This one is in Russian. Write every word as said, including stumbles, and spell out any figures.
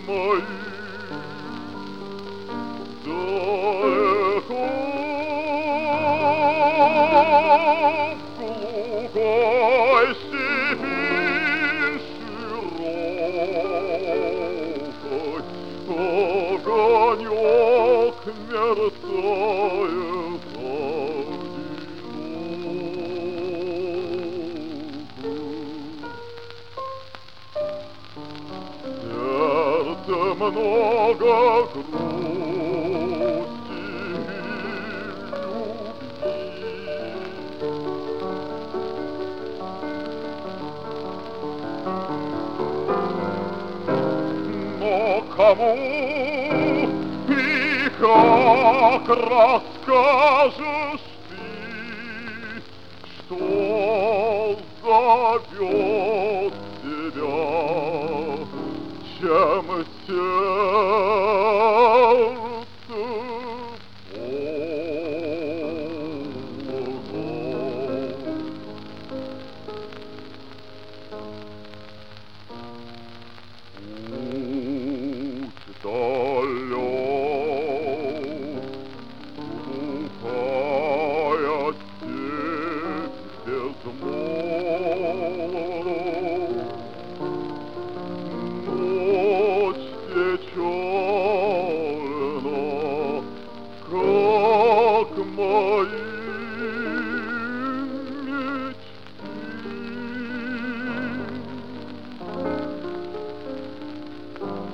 моих далеко в глухой степи широкой огонек мерцает одиноко. Много грусти любви, но кому и как расскажешь ты, что зовет тебя, чем сердце полно. Путь далек, глухая степь безмолвна, ночь вечерна, как мои мечты.